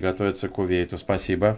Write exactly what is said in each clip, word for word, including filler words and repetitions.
приготовиться к Кувейту. Спасибо.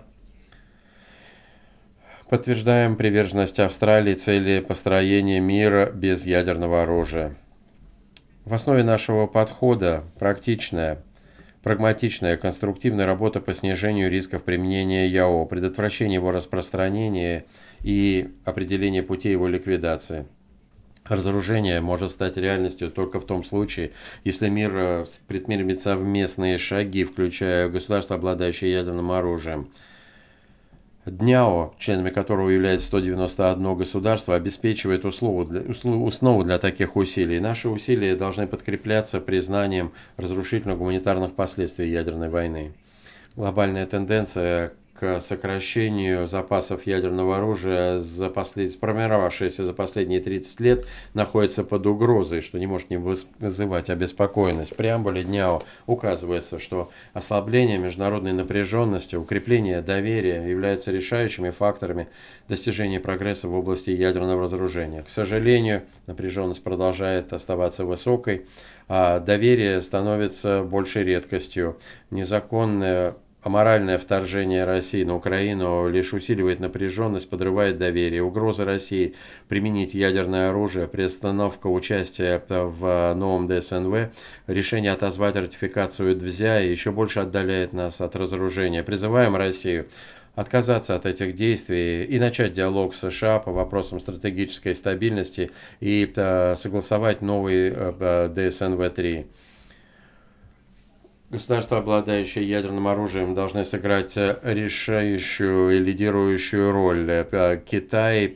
Подтверждаем приверженность Австралии цели построения мира без ядерного оружия. В основе нашего подхода практичная, прагматичная, конструктивная работа по снижению рисков применения ЯО, предотвращению его распространения и определению путей его ликвидации. Разоружение может стать реальностью только в том случае, если мир предпримет совместные шаги, включая государства, обладающие ядерным оружием. ДНЯО, членами которого является сто девяносто одно государство, обеспечивает услову для, основу для таких усилий. Наши усилия должны подкрепляться признанием разрушительных гуманитарных последствий ядерной войны. Глобальная тенденция к сокращению запасов ядерного оружия, за послед... сформировавшаяся за последние тридцать лет, находится под угрозой, что не может не вызывать обеспокоенность. В преамбуле ДНЯО указывается, что ослабление международной напряженности, укрепление доверия являются решающими факторами достижения прогресса в области ядерного разоружения. К сожалению, напряженность продолжает оставаться высокой, а доверие становится большей редкостью. Незаконное Аморальное вторжение России на Украину лишь усиливает напряженность, подрывает доверие. Угроза России применить ядерное оружие, приостановка участия в новом ДСНВ, решение отозвать ратификацию ДВЗЯ еще больше отдаляет нас от разоружения. Призываем Россию отказаться от этих действий и начать диалог с США по вопросам стратегической стабильности и согласовать новый ДСНВ три. Государства, обладающие ядерным оружием, должны сыграть решающую и лидирующую роль. Китай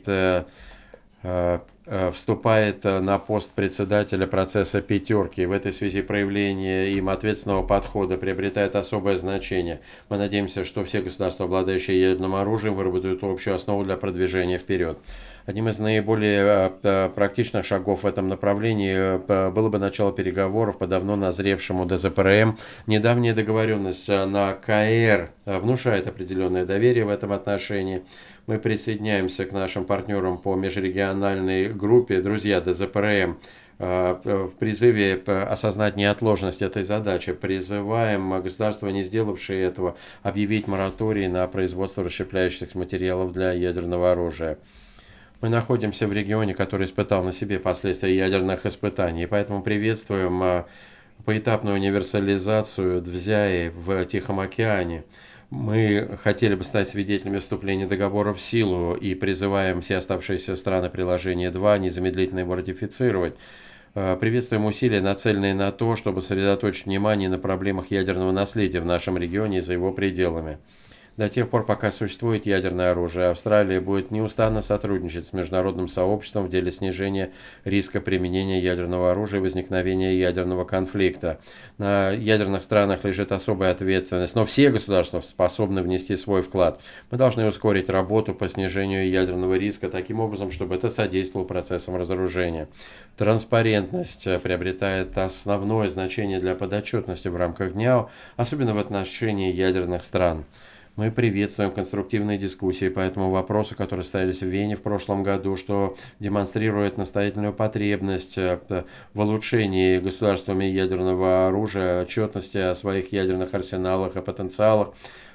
вступает на пост председателя процесса «пятерки». В этой связи проявление им ответственного подхода приобретает особое значение. Мы надеемся, что все государства, обладающие ядерным оружием, выработают общую основу для продвижения вперед. Одним из наиболее практичных шагов в этом направлении было бы начало переговоров по давно назревшему ДЗПРМ. Недавняя договоренность на КАЭР внушает определенное доверие в этом отношении. Мы присоединяемся к нашим партнерам по межрегиональной группе «Друзья ДЗПРМ» в призыве осознать неотложность этой задачи. Призываем государства, не сделавшие этого, объявить мораторий на производство расщепляющихся материалов для ядерного оружия. Мы находимся в регионе, который испытал на себе последствия ядерных испытаний, поэтому приветствуем поэтапную универсализацию ДВЗЯ в Тихом океане. Мы хотели бы стать свидетелями вступления договора в силу и призываем все оставшиеся страны приложения два незамедлительно его ратифицировать. Приветствуем усилия, нацеленные на то, чтобы сосредоточить внимание на проблемах ядерного наследия в нашем регионе и за его пределами. До тех пор, пока существует ядерное оружие, Австралия будет неустанно сотрудничать с международным сообществом в деле снижения риска применения ядерного оружия и возникновения ядерного конфликта. На ядерных странах лежит особая ответственность, но все государства способны внести свой вклад. Мы должны ускорить работу по снижению ядерного риска таким образом, чтобы это содействовало процессам разоружения. Транспарентность приобретает основное значение для подотчетности в рамках ДНЯО, особенно в отношении ядерных стран. Мы приветствуем конструктивные дискуссии по этому вопросу, которые состоялись в Вене в прошлом году, что демонстрирует настоятельную потребность в улучшении государствами ядерного оружия, отчетности о своих ядерных арсеналах и потенциалах.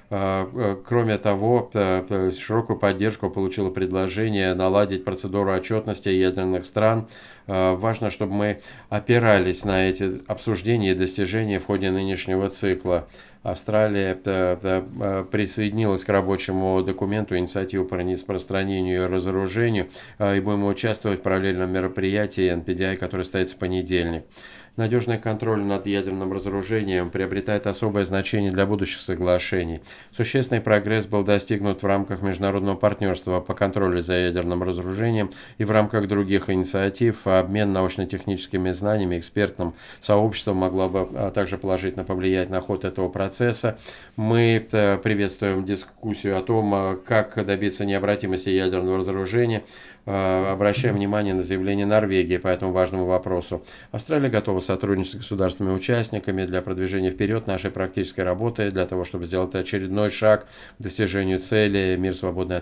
Кроме того, широкую поддержку получило предложение наладить процедуру отчетности ядерных стран. Важно, чтобы мы опирались на эти обсуждения и достижения в ходе нынешнего цикла. Австралия присоединилась к рабочему документу инициативу по распространению и разоружению, и будем участвовать в параллельном мероприятии эн пи ди ай, которое состоится в понедельник. Надежный контроль над ядерным разоружением приобретает особое значение для будущих соглашений. Существенный прогресс был достигнут в рамках международного партнерства по контролю за ядерным разоружением и в рамках других инициатив. Обмен научно-техническими знаниями, экспертным сообществом могло бы также положительно повлиять на ход этого процесса. Мы приветствуем дискуссию о том, как добиться необратимости ядерного разоружения. Обращаем внимание на заявление Норвегии по этому важному вопросу. Австралия готова сотрудничать с государствами-участниками для продвижения вперед нашей практической работы, для того, чтобы сделать очередной шаг к достижению цели «Мир, свободный от